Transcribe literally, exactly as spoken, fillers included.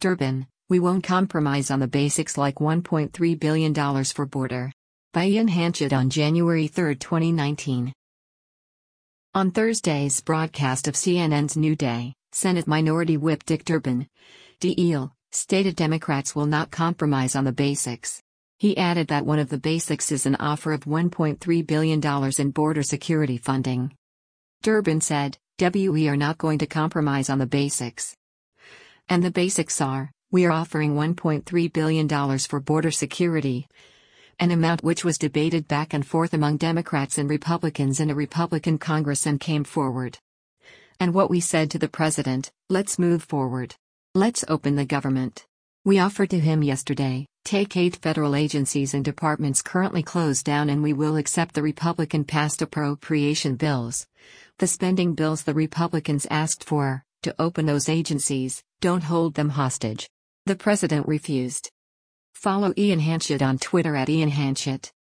Durbin, we won't compromise on the basics like one point three billion dollars for border. By Ian Hanchett on January third, twenty nineteen. On Thursday's broadcast of C N N's New Day, Senate Minority Whip Dick Durbin, D L, stated Democrats will not compromise on the basics. He added that one of the basics is an offer of one point three billion dollars in border security funding. Durbin said, "We are not going to compromise on the basics. And the basics are, we are offering one point three billion dollars for border security, an amount which was debated back and forth among Democrats and Republicans in a Republican Congress and came forward. And what we said to the president, let's move forward. Let's open the government. We offered to him yesterday, take eight federal agencies and departments currently closed down and we will accept the Republican-passed appropriation bills, the spending bills the Republicans asked for, to open those agencies, don't hold them hostage." The president refused. Follow Ian Hanchett on Twitter at Ian Hanchett.